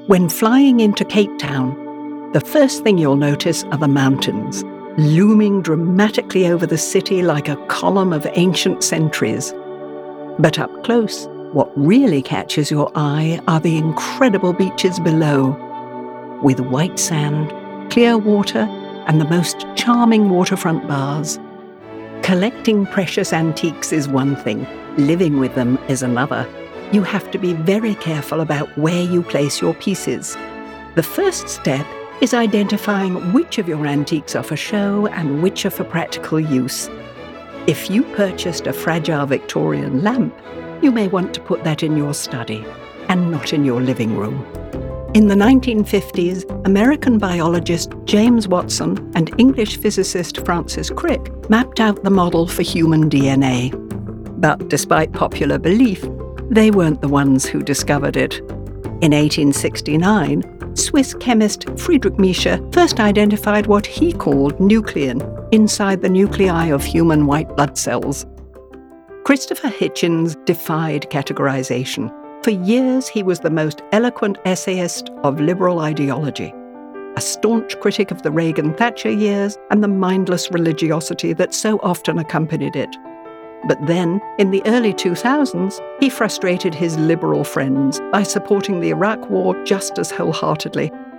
When flying into Cape Town, the first thing you'll notice are the mountains, looming dramatically over the city like a column of ancient sentries. But up close, what really catches your eye are the incredible beaches below, with white sand, clear water, and the most charming waterfront bars. Collecting precious antiques is one thing, living with them is another. You have to be very careful about where you place your pieces. The first step is identifying which of your antiques are for show and which are for practical use. If you purchased a fragile Victorian lamp, you may want to put that in your study and not in your living room. In the 1950s, American biologist James Watson and English physicist Francis Crick mapped out the model for human DNA. But despite popular belief, they weren't the ones who discovered it. In 1869, Swiss chemist Friedrich Miescher first identified what he called nuclein inside the nuclei of human white blood cells. Christopher Hitchens defied categorization. For years, he was the most eloquent essayist of liberal ideology, a staunch critic of the Reagan-Thatcher years and the mindless religiosity that so often accompanied it. But then, in the early 2000s, he frustrated his liberal friends by supporting the Iraq War just as wholeheartedly